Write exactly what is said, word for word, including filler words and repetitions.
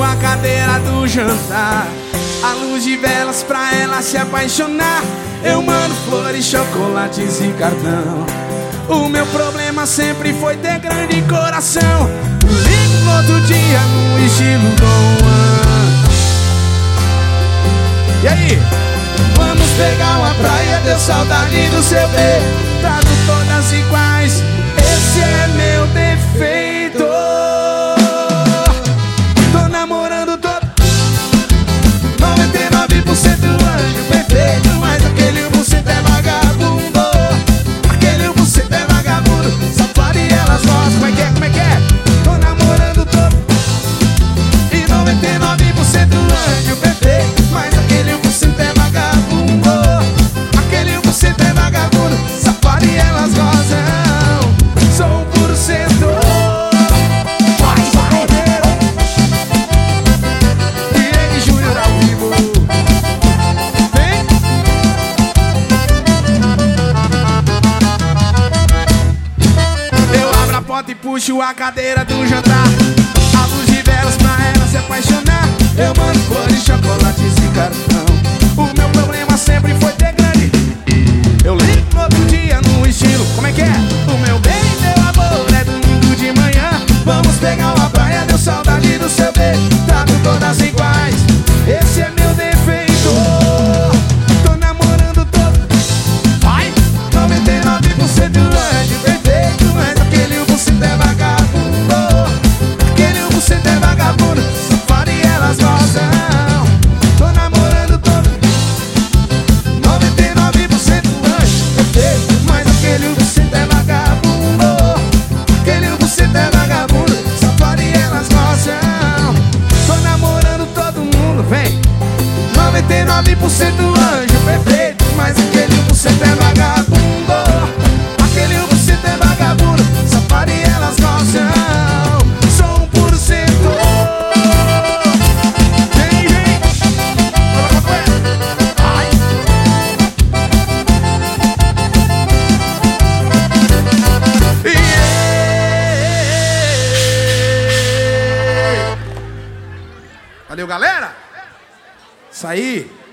a cadeira do jantar, a luz de velas pra ela se apaixonar. Eu mando flores, chocolates e cartão. O meu problema sempre foi ter grande coração. Ligo no outro dia no estilo Dom Juan. E aí? Vamos pegar uma praia, deu saudade do seu beijo. Trato todas iguais, esse é meu defeito. Tô namorando todo noventa e nove por cento anjo perfeito, mas aquele um por cento é vagabundo. Aquele um por cento é vagabundo, safado e elas gostam. Como é que é, como é que é? Tô namorando todo e noventa e nove por cento anjo perfeito, mas aquele um por cento é vagabundo. Aquele um por cento é vagabundo, safado e elas gostam. Sou um por cento. Vai, vai. Diego Júnior ao vivo. Vem. Eu abro a porta e puxo a cadeira do jantar, a luz de velas pra ela se apaixonar. Eu mando flores, chocolates e cartão. O meu problema sempre foi ter grande. Eu ligo no outro dia no estilo, como é que é? O meu bem, meu amor, é domingo de manhã. Vamos pegar uma praia, deu saudade do seu beijo. Trato todas iguais, esse é meu defeito. Tô namorando todo, vai, noventa e nove por cento anjo perfeito, mas aquele um por cento é vagabundo. Aquele um por cento é vagabundo, safado e elas gostam. Tô namorando todo noventa e nove por cento anjo perfeito, mas aquele um por cento é vagabundo. Aquele um por cento é vagabundo, safado e elas gostam. Tô namorando todo mundo, vem. noventa e nove por cento anjo perfeito, mas aquele um por cento é vagabundo. Aquele um por cento é vagabundo, safado e elas gostam. Sou um por cento. Vem, vem. Ai. Yeah. Valeu, galera. Isso aí.